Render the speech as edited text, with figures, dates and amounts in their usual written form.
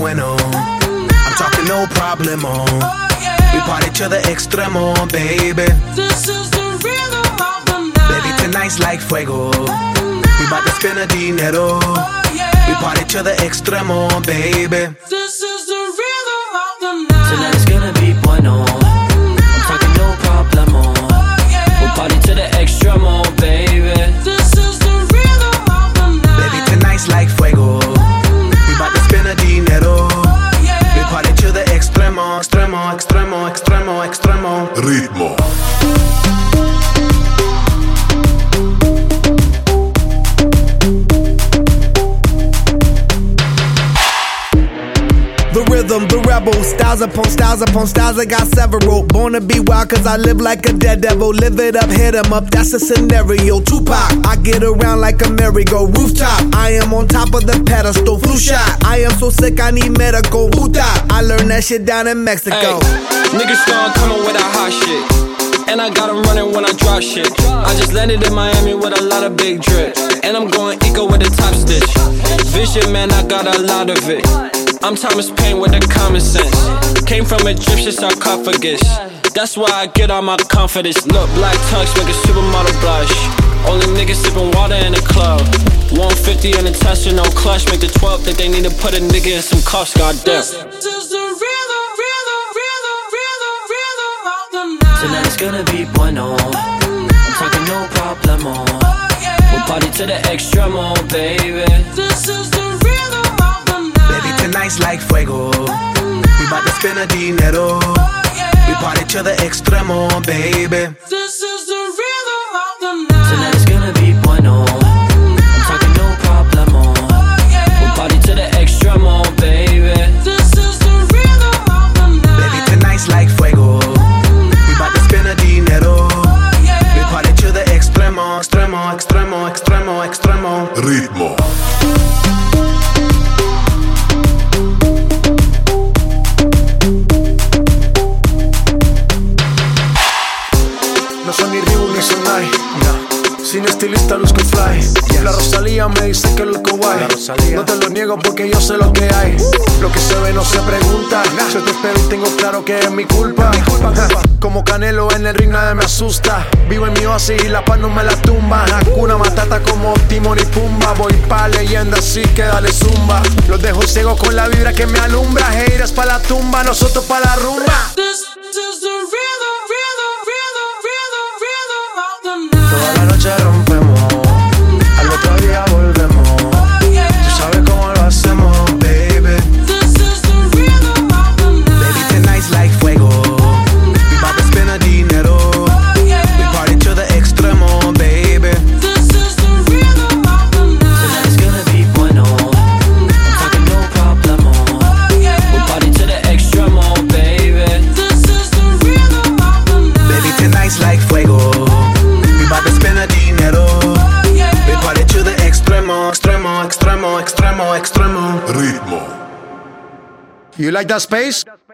bueno. I'm talking no problemo. We party to the extremo, baby. This is the rhythm of the night. Baby, tonight's like fuego. We bout to spend a dinero. We party to the extremo, baby. This is the rhythm of the night. Tonight is gonna be bueno. I'm talking no problemo. We'll party to the extremo, baby. This is the rhythm of the night. Baby, tonight's like fuego. We bout to spend a dinero. We party to the extremo, extremo, extremo, extremo, extremo. Ritmo. The rhythm, the rebel, styles upon styles upon styles, I got several. Born to be wild cause I live like a dead devil. Live it up, hit 'em up, that's the scenario. Tupac, I get around like a merry-go. Rooftop, I am on top of the pedestal. Flu shot, I am so sick I need medical. Puta, I learned that shit down in Mexico. Ay, niggas start coming with that hot shit, and I got 'em running when I drop shit. I just landed in Miami with a lot of big drip, and I'm going eco with a top stitch. Vision, man, I got a lot of it. I'm Thomas Paine with the common sense. Came from Egyptian sarcophagus. That's why I get all my confidence. Look, black tux make a supermodel blush. Only niggas sipping water in the club. 150 in the Tesla, no clutch. Make the 12 think they need to put a nigga in some cuffs, goddamn. This is the rhythm, rhythm, rhythm, rhythm, rhythm of the night. Tonight is gonna be bueno. I'm talking no problemo. We'll party to the extremo, baby. This is the rhythm of the night. Baby, tonight's like fuego. We bout to spend a dinero. We party to the extremo, baby. This is the rhythm of the night. Tonight is gonna be bueno. I'm talking no problemo. We'll party to the extremo, baby. This is the rhythm of the night. Baby, tonight's like fuego. We bout to spend a dinero. We party to the extremo, extremo, extremo, extremo, extremo. Ritmo. No son ni Reebok ni Sonai, no. Sin estilista luzco fly. La Rosalía me dice que lo guay. No te lo niego porque yo sé lo que hay. Lo que se ve no se pregunta. Yo te espero y tengo claro que es mi culpa. Como Canelo en el ring nadie me asusta. Vivo en mi oasis y la paz no me la tumba. Hakuna Matata como Timon y Pumba. Voy pa' leyenda así que dale zumba. Los dejo ciego con la vibra que me alumbra. Haters pa' la tumba, nosotros pa' la rumba. This is the rhythm, rhythm, rhythm, rhythm, rhythm of the night. Toda la noche rompemos, al otro día volvemos. Tú sabes cómo lo hacemos, baby. This is the rhythm of the night. Baby, tonight's like fuego. We bout to spend a dinero. We party to the extremo, baby. This is the rhythm of the night. Tonight is gonna be bueno. I'm talking no problemo. We'll party to the extremo, baby. This is the rhythm of the night. Baby, tonight's like fuego. We bout to spend a dinero. We party to the extremo, extremo, extremo, extremo, extremo. Ritmo. You like that space?